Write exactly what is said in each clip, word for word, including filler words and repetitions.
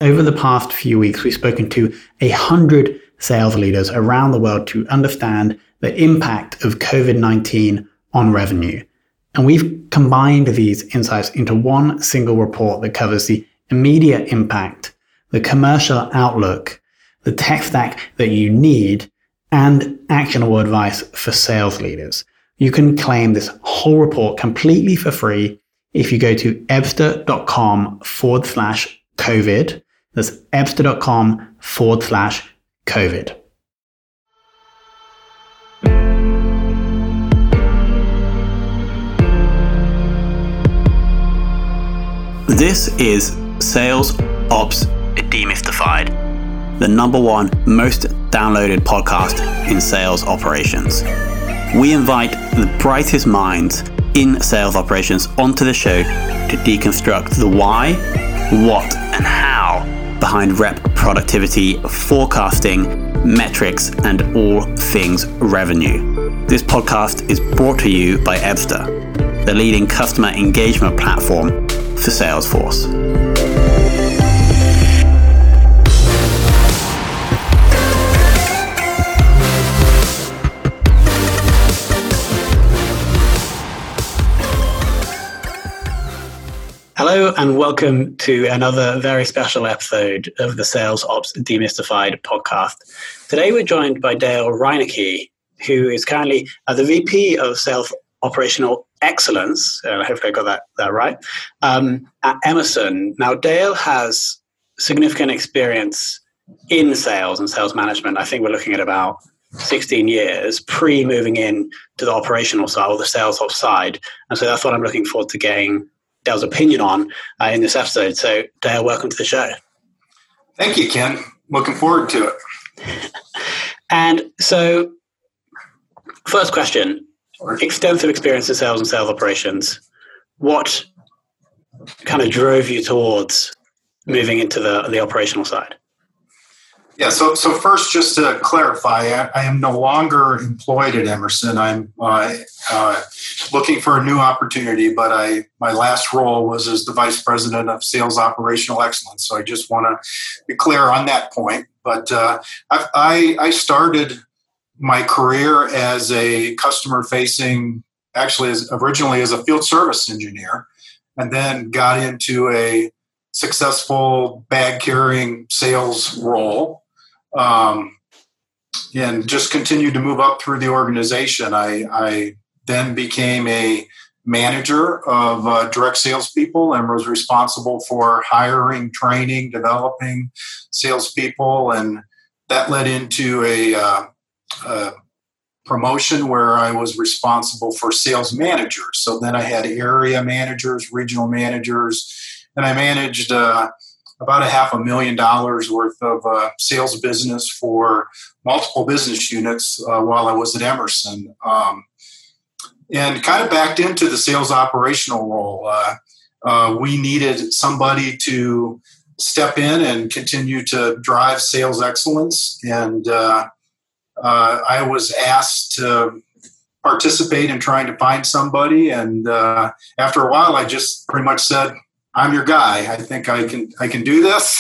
over the past few weeks, we've spoken to a hundred sales leaders around the world to understand the impact of covid nineteen on revenue. And we've combined these insights into one single report that covers the immediate impact, the commercial outlook, the tech stack that you need, and actionable advice for sales leaders. You can claim this whole report completely for free if you go to ebster.com forward slash COVID. That's ebster.com forward slash COVID. This is Sales Ops Demystified, the number one most downloaded podcast in sales operations. We invite the brightest minds in sales operations onto the show to deconstruct the why, what, and how behind rep productivity, forecasting, metrics, and all things revenue. This podcast is brought to you by Ebster, the leading customer engagement platform for Salesforce. Hello and welcome to another very special episode of the Sales Ops Demystified podcast. Today we're joined by Dale Reinecke, who is currently uh, the V P of Sales Operational Excellence, uh, hopefully I got that, that right, um, at Emerson. Now, Dale has significant experience in sales and sales management. I think we're looking at about sixteen years pre-moving in to the operational side or the sales ops side. And so that's what I'm looking forward to getting Dale's opinion on uh, in this episode. So, Dale, welcome to the show. Thank you, Ken. Looking forward to it. And so, first question. Extensive experience in sales and sales operations. What kind of drove you towards moving into the, the operational side? Yeah, so so first, just to clarify, I, I am no longer employed at Emerson. I'm uh, uh, looking for a new opportunity, but I my last role was as the Vice President of Sales Operational Excellence. So I just want to be clear on that point. But uh, I, I I started my career as a customer-facing, actually as originally as a field service engineer, and then got into a successful bag-carrying sales role, um, and just continued to move up through the organization. I, I then became a manager of uh, direct salespeople and was responsible for hiring, training, developing salespeople, and that led into a uh, Uh, promotion where I was responsible for sales managers. So then I had area managers, regional managers, and I managed uh, about a half a million dollars worth of uh, sales business for multiple business units uh, while I was at Emerson. Um, and kind of backed into the sales operational role. Uh, uh, we needed somebody to step in and continue to drive sales excellence, and uh, Uh, I was asked to participate in trying to find somebody, and uh, after a while, I just pretty much said, "I'm your guy. I think I can I can do this.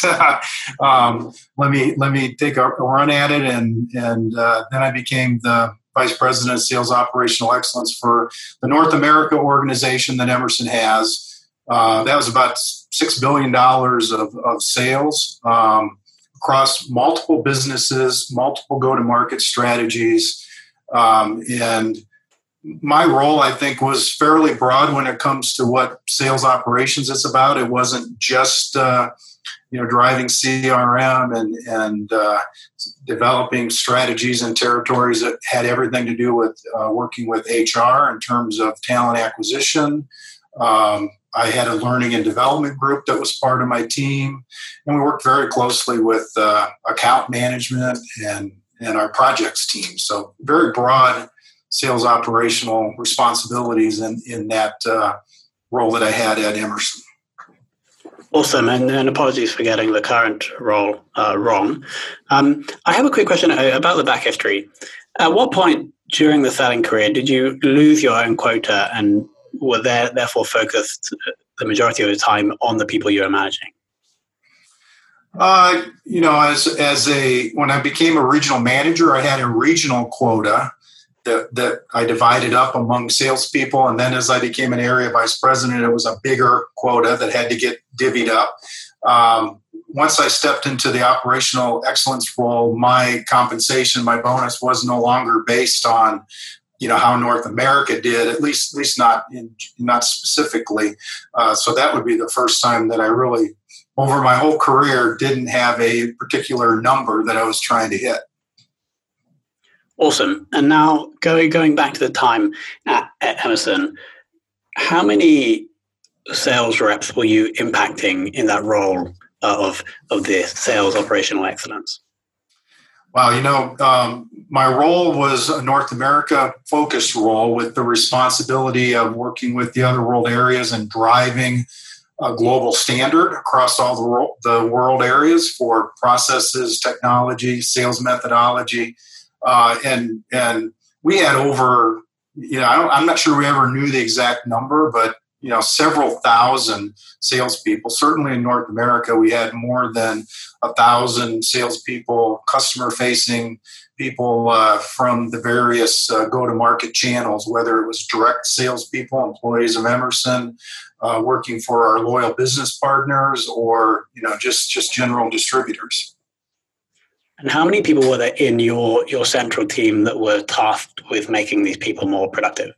um, let me let me take a, a run at it." And and uh, then I became the Vice President of Sales Operational Excellence for the North America organization that Emerson has. Uh, that was about six billion dollars of, of sales. Um, across multiple businesses, multiple go-to-market strategies. Um, and my role, I think, was fairly broad when it comes to what sales operations is about. It wasn't just, uh, you know, driving C R M and, and uh, developing strategies and territories. That had everything to do with uh, working with H R in terms of talent acquisition. Um, I had a learning and development group that was part of my team, and we worked very closely with uh, account management and, and our projects team. So very broad sales operational responsibilities in, in that uh, role that I had at Emerson. Awesome, and, and apologies for getting the current role uh, wrong. Um, I have a quick question about the back history. At what point during the selling career did you lose your own quota and were there, therefore focused the majority of the time on the people you were managing? Uh, you know, as as a when I became a regional manager, I had a regional quota that that I divided up among salespeople, and then as I became an area vice president, it was a bigger quota that had to get divvied up. Um, once I stepped into the operational excellence role, my compensation, my bonus, was no longer based on, you know, how North America did, at least at least not in, not specifically. Uh, so that would be the first time that I really, over my whole career, didn't have a particular number that I was trying to hit. Awesome. And now going going back to the time at, at Emerson, how many sales reps were you impacting in that role of of the sales operational excellence? Wow, you know, um, my role was a North America focused role with the responsibility of working with the other world areas and driving a global standard across all the world, the world areas for processes, technology, sales methodology. Uh, and and we had over, you know, I don't, I'm not sure we ever knew the exact number, but, you know, several thousand salespeople. Certainly in North America, we had more than a thousand salespeople, customer-facing people uh, from the various uh, go-to-market channels, whether it was direct salespeople, employees of Emerson, uh, working for our loyal business partners, or, you know, just just general distributors. And how many people were there in your, your central team that were tasked with making these people more productive?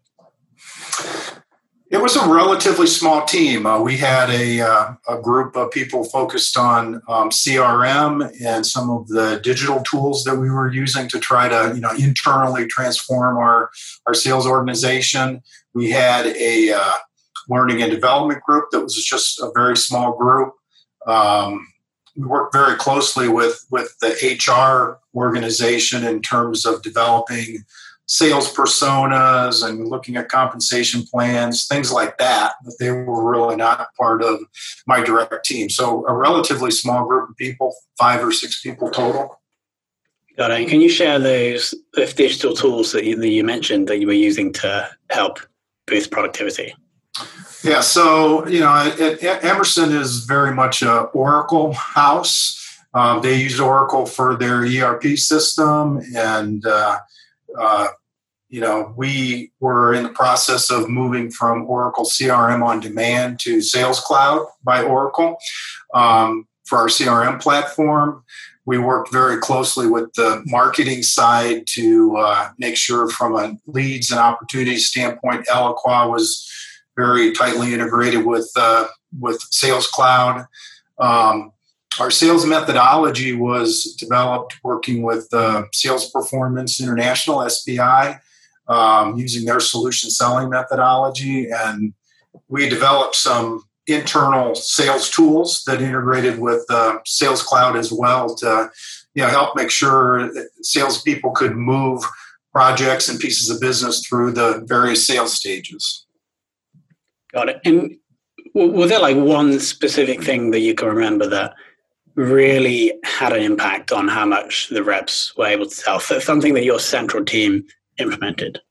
It was a relatively small team. Uh, we had a, uh, a group of people focused on um, C R M and some of the digital tools that we were using to try to, you know, internally transform our, our sales organization. We had a uh, learning and development group that was just a very small group. Um, We work very closely with, with the H R organization in terms of developing sales personas and looking at compensation plans, things like that, but they were really not part of my direct team. So a relatively small group of people, five or six people total. Got it. Can you share those, those digital tools that you, that you mentioned that you were using to help boost productivity? Yeah, so, you know, it, it, Emerson is very much a Oracle house. Um, they use Oracle for their E R P system, and, uh, uh, you know, we were in the process of moving from Oracle C R M on demand to Sales Cloud by Oracle um, for our C R M platform. We worked very closely with the marketing side to uh, make sure from a leads and opportunities standpoint, Eloqua was very tightly integrated with uh, with Sales Cloud. Um, our sales methodology was developed working with uh, Sales Performance International, S P I, um, using their solution selling methodology. And we developed some internal sales tools that integrated with uh, Sales Cloud as well to, you know, help make sure that salespeople could move projects and pieces of business through the various sales stages. Got it. And was there like one specific thing that you can remember that really had an impact on how much the reps were able to sell? So something that your central team implemented?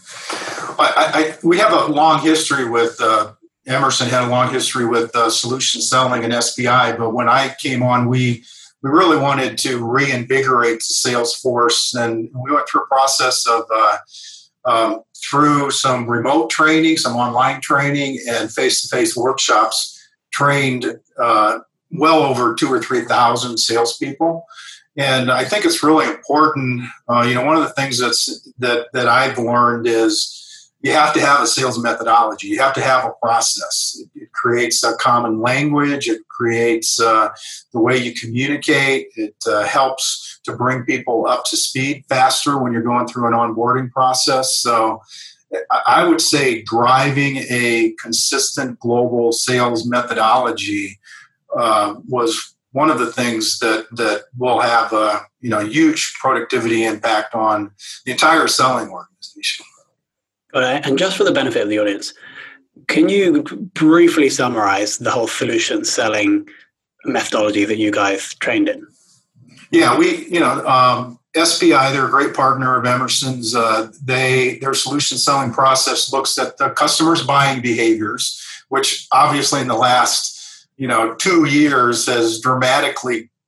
I, I, we have a long history with, uh, Emerson had a long history with uh, solution selling and S P I, but when I came on, we we really wanted to reinvigorate the sales force, and we went through a process of uh, um, through some remote training, some online training, and face-to-face workshops, trained uh, well over two or three thousand salespeople. And I think it's really important. Uh, you know, one of the things that's that that I've learned is you have to have a sales methodology. You have to have a process. It, it creates a common language. It creates uh, the way you communicate. It uh, helps to bring people up to speed faster when you're going through an onboarding process. So I would say driving a consistent global sales methodology uh, was one of the things that that will have a you know huge productivity impact on the entire selling organization. Got it. And just for the benefit of the audience, can you briefly summarize the whole solution selling methodology that you guys trained in? Yeah, we, you know, um, S P I, they're a great partner of Emerson's. Uh, they their solution selling process looks at the customer's buying behaviors, which obviously in the last, you know, two years has dramatically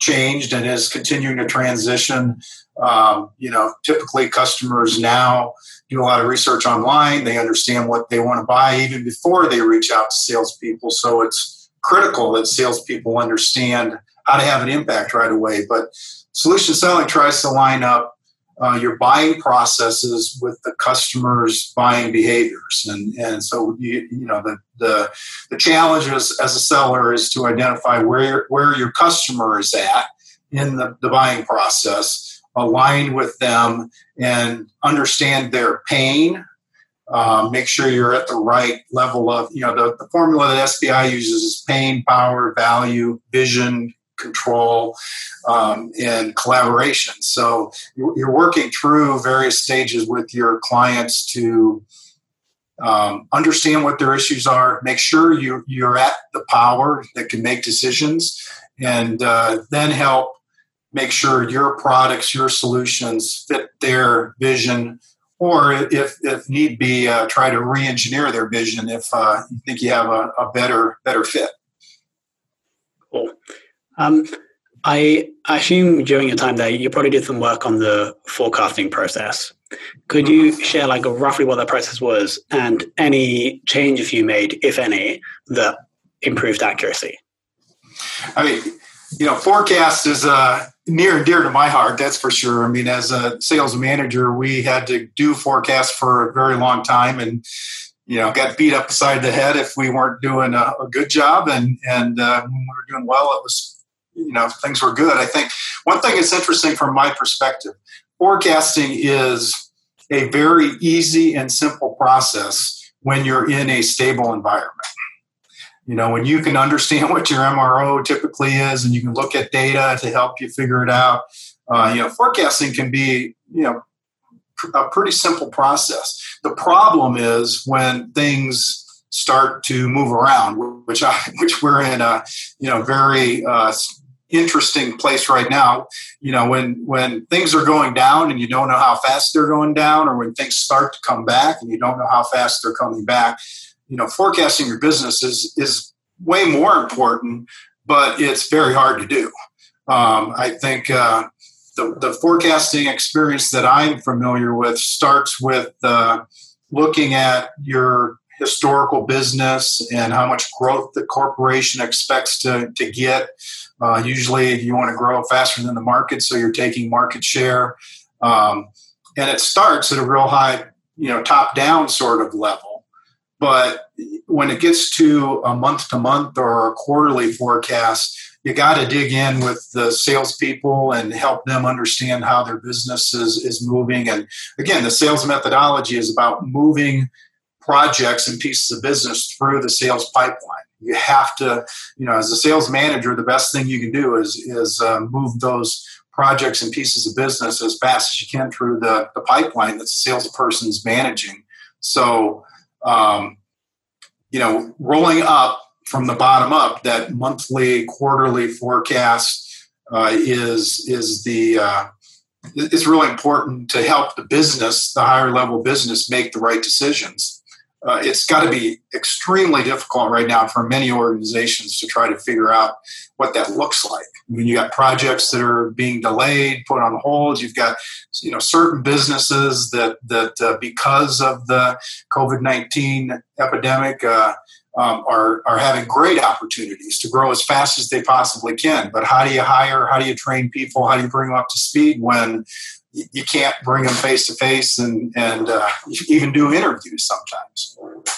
changed and is continuing to transition. Um, you know, typically customers now do a lot of research online. They understand what they want to buy even before they reach out to salespeople. So it's critical that salespeople understand how to have an impact right away. But solution selling tries to line up uh, your buying processes with the customer's buying behaviors. And, and so, you, you know, the, the, the challenge as, as a seller is to identify where, where your customer is at in the, the buying process, align with them and understand their pain. Uh, make sure you're at the right level of, you know, the, the formula that S B I uses is pain, power, value, vision, control, um, and collaboration. So you're, you're working through various stages with your clients to um, understand what their issues are, make sure you, you're at the power that can make decisions, and uh, then help make sure your products, your solutions fit their vision, or if, if need be, uh, try to re-engineer their vision if uh, you think you have a, a better better fit. Cool. Um, I assume during your time there, you probably did some work on the forecasting process. Could you share like roughly what that process was and any changes you made, if any, that improved accuracy? I mean, you know, forecast is uh, near and dear to my heart, that's for sure. I mean, as a sales manager, we had to do forecasts for a very long time and, you know, got beat up beside the head if we weren't doing a, a good job. And, and uh, when we were doing well, it was, you know, things were good. I think one thing that's interesting from my perspective, forecasting is a very easy and simple process when you're in a stable environment. You know, when you can understand what your M R O typically is and you can look at data to help you figure it out, uh, you know, forecasting can be, you know, a pretty simple process. The problem is when things start to move around, which I, which we're in a, you know, very uh, interesting place right now. You know, when when things are going down and you don't know how fast they're going down, or when things start to come back and you don't know how fast they're coming back, you know, forecasting your business is is way more important, but it's very hard to do. Um, I think uh, the, the forecasting experience that I'm familiar with starts with uh, looking at your historical business and how much growth the corporation expects to, to get. Uh, usually you want to grow faster than the market, so you're taking market share. Um, and it starts at a real high, you know, top-down sort of level. But when it gets to a month-to-month or a quarterly forecast, you got to dig in with the salespeople and help them understand how their business is, is moving. And again, the sales methodology is about moving projects and pieces of business through the sales pipeline. You have to, you know, as a sales manager, the best thing you can do is, is uh, move those projects and pieces of business as fast as you can through the, the pipeline that the salesperson's managing. So, um, you know, rolling up from the bottom up, that monthly, quarterly forecast uh, is is the uh, it's really important to help the business, the higher level business, make the right decisions. Uh, it's got to be extremely difficult right now for many organizations to try to figure out what that looks like. I mean, you got projects that are being delayed, put on hold. You've got, you know, certain businesses that that uh, because of the COVID nineteen epidemic uh, um, are are having great opportunities to grow as fast as they possibly can. But how do you hire? How do you train people? How do you bring them up to speed when you can't bring them face to face and and uh, even do interviews sometimes?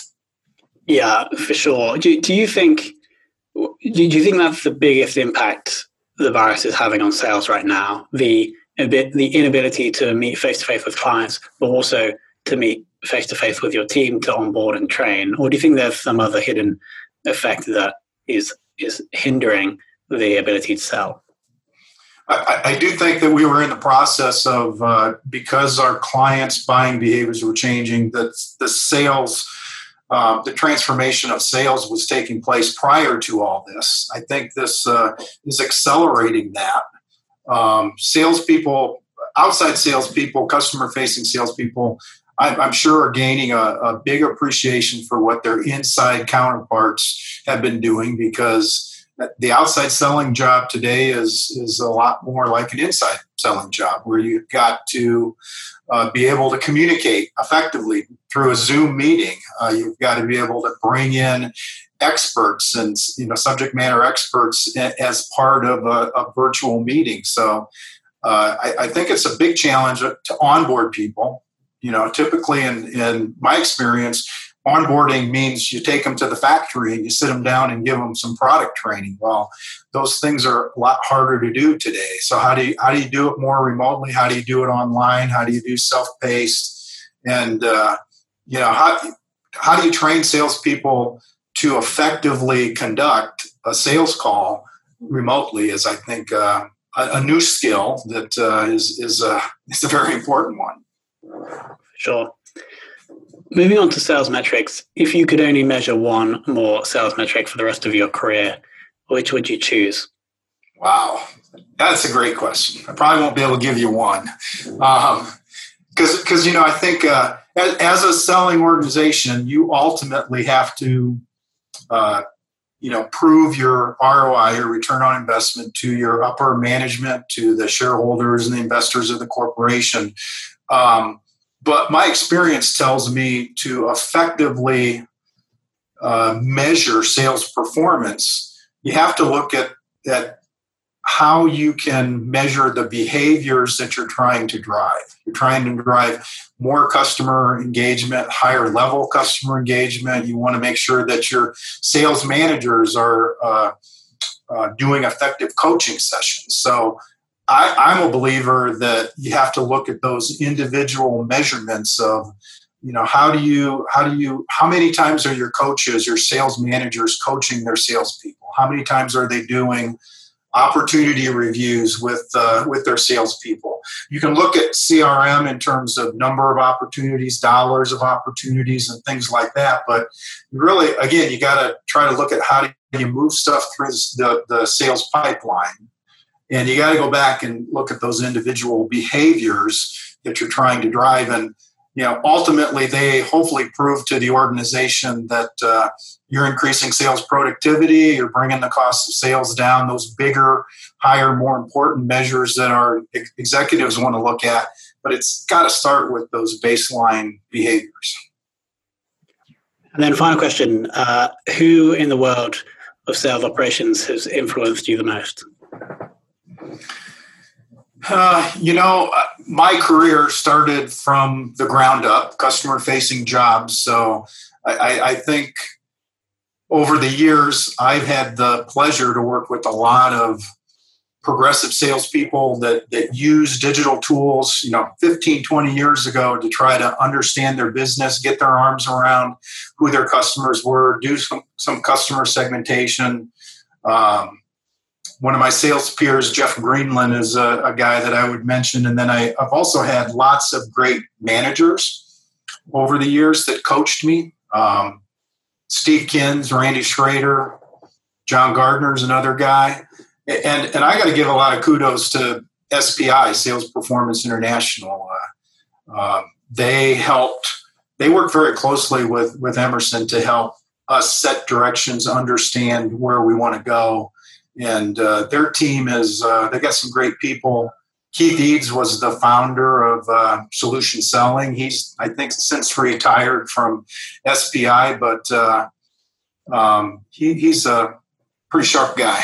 Yeah, for sure. Do, do you think do you think that's the biggest impact the virus is having on sales right now? The a bit the inability to meet face to face with clients, but also to meet face to face with your team to onboard and train? Or do you think there's some other hidden effect that is is hindering the ability to sell? I, I do think that we were in the process of, uh, because our clients' buying behaviors were changing, that the sales, uh, the transformation of sales was taking place prior to all this. I think this uh, is accelerating that. Um, salespeople, outside salespeople, customer-facing salespeople, I, I'm sure are gaining a, a big appreciation for what their inside counterparts have been doing, because the outside selling job today is is a lot more like an inside selling job, where you've got to uh, be able to communicate effectively through a Zoom meeting. Uh, you've got to be able to bring in experts and you know subject matter experts as part of a, a virtual meeting. So uh, I, I think it's a big challenge to onboard people. You know, typically in, in my experience, onboarding means you take them to the factory and you sit them down and give them some product training. Well, those things are a lot harder to do today. So how do you how do you do it more remotely? How do you do it online? How do you do self-paced? And uh, you know how how do you train salespeople to effectively conduct a sales call remotely? Is I think uh, a, a new skill that uh, is is a is a very important one. Sure. Moving on to sales metrics, if you could only measure one more sales metric for the rest of your career, which would you choose? Wow, that's a great question. I probably won't be able to give you one. Um, because, because you know, I think uh, as, as a selling organization, you ultimately have to, uh, you know, prove your R O I, your return on investment, to your upper management, to the shareholders and the investors of the corporation. Um, But my experience tells me to effectively uh, measure sales performance, you have to look at, at how you can measure the behaviors that you're trying to drive. You're trying to drive more customer engagement, higher level customer engagement. You want to make sure that your sales managers are uh, uh, doing effective coaching sessions. So I, I'm a believer that you have to look at those individual measurements of, you know, how do you, how do you, how many times are your coaches, your sales managers coaching their salespeople? How many times are they doing opportunity reviews with uh, with their salespeople? You can look at C R M in terms of number of opportunities, dollars of opportunities, and things like that. But really, again, you got to try to look at how do you move stuff through the, the sales pipeline. And you got to go back and look at those individual behaviors that you're trying to drive. And, you know, ultimately they hopefully prove to the organization that uh, you're increasing sales productivity, you're bringing the cost of sales down, those bigger, higher, more important measures that our ex- executives want to look at. But it's got to start with those baseline behaviors. And then final question, uh, who in the world of sales operations has influenced you the most? Uh, you know, my career started from the ground up, customer-facing jobs. So I, I think over the years, I've had the pleasure to work with a lot of progressive salespeople that, that use digital tools, you know, fifteen, twenty years ago to try to understand their business, get their arms around who their customers were, do some, some customer segmentation. Um, One of my sales peers, Jeff Greenland, is a, a guy that I would mention. And then I, I've also had lots of great managers over the years that coached me. Um, Steve Kins, Randy Schrader, John Gardner's another guy. And, and I got to give a lot of kudos to S P I, Sales Performance International. Uh, uh, they helped, they worked very closely with, with Emerson to help us set directions, understand where we want to go. And uh, their team is, uh, they got some great people. Keith Eads was the founder of uh, Solution Selling. He's, I think, since retired from S P I, but uh, um, he, he's a pretty sharp guy.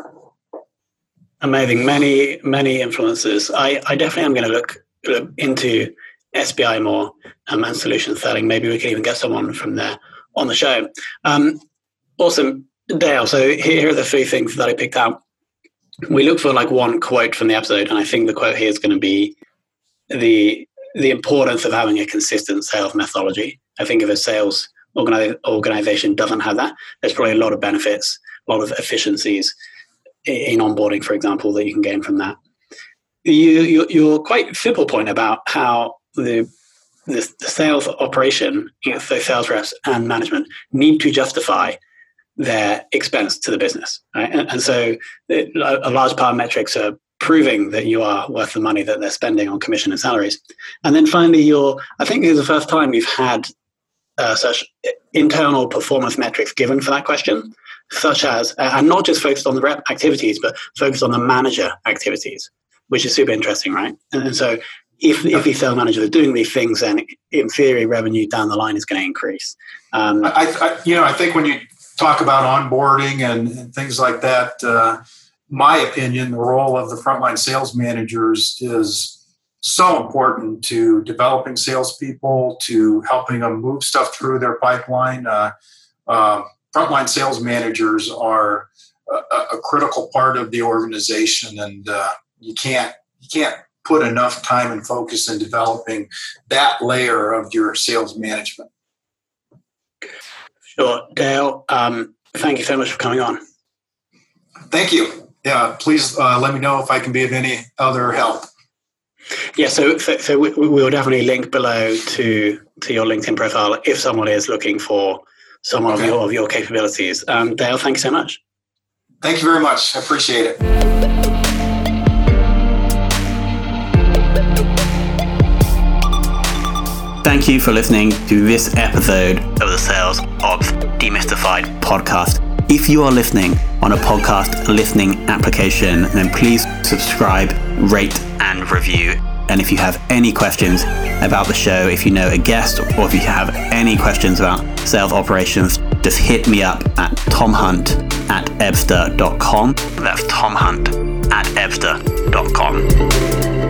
Amazing. Many, many influences. I, I definitely am going to look, look into S P I more um, and Solution Selling. Maybe we can even get someone from there on the show. Um, awesome. Dale, so here are the three things that I picked out. We look for like one quote from the episode, and I think the quote here is going to be the the importance of having a consistent sales methodology. I think if a sales organi- organization doesn't have that, there's probably a lot of benefits, a lot of efficiencies in onboarding, for example, that you can gain from that. You, you, your quite simple point about how the the, the sales operation, you know, so sales reps and management need to justify their expense to the business, right? And, and so it, a large part of metrics are proving that you are worth the money that they're spending on commission and salaries. And then finally, you're, I think this is the first time we've had uh, such internal performance metrics given for that question. such as, uh, and not just focused on the rep activities, but focused on the manager activities, which is super interesting, right? And, and so if if these sales managers are doing these things, then in theory, revenue down the line is going to increase. Um, I, I, you know, I think when you talk about onboarding and, and things like that, uh, my opinion, the role of the frontline sales managers is so important to developing salespeople, to helping them move stuff through their pipeline. Uh, uh, frontline sales managers are a, a critical part of the organization, and uh, you can't you can't put enough time and focus in developing that layer of your sales management. Sure, Dale. Um, thank you so much for coming on. Thank you. Yeah, please uh, let me know if I can be of any other help. Yeah, so so, so we, we will definitely link below to to your LinkedIn profile if someone is looking for some okay. of your of your capabilities. Um, Dale, thank you so much. Thank you very much. I appreciate it. Thank you for listening to this episode of the Sales Ops Demystified podcast. If you are listening on a podcast listening application, then please subscribe, rate, and review. And if you have any questions about the show, if you know a guest, or if you have any questions about sales operations, just hit me up at tomhunt at ebster dot com. That's tomhunt at ebster dot com.